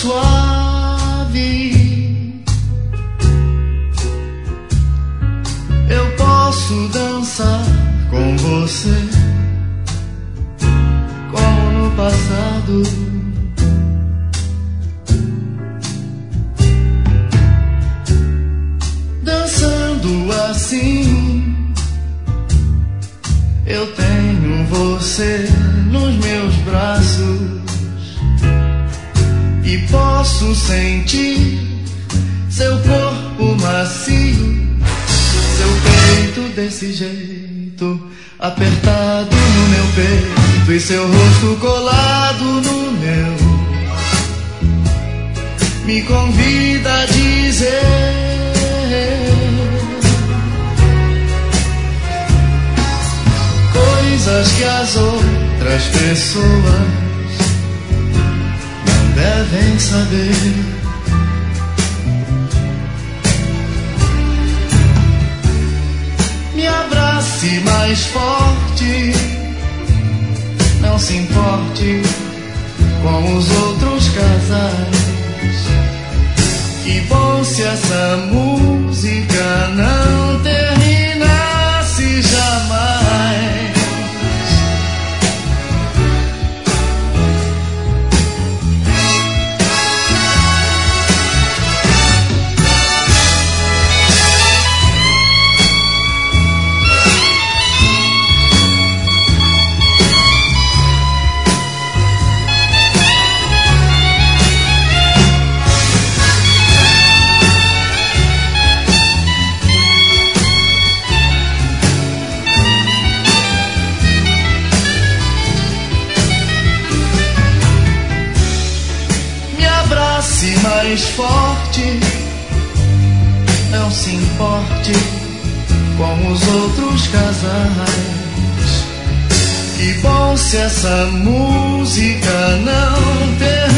suave. Eu posso dançar com você como no passado. Dançando assim, eu tenho você nos meus braços e posso sentir seu corpo macio, seu peito desse jeito, apertado no meu peito, e seu rosto colado no meu, me convida a dizer coisas que as outras pessoas não devem saber. Me abrace mais forte, não se importe com os outros casais. Que bom se essa música não terminasse jamais. Mais forte, não se importe com os outros casais. Que bom se essa música não termina.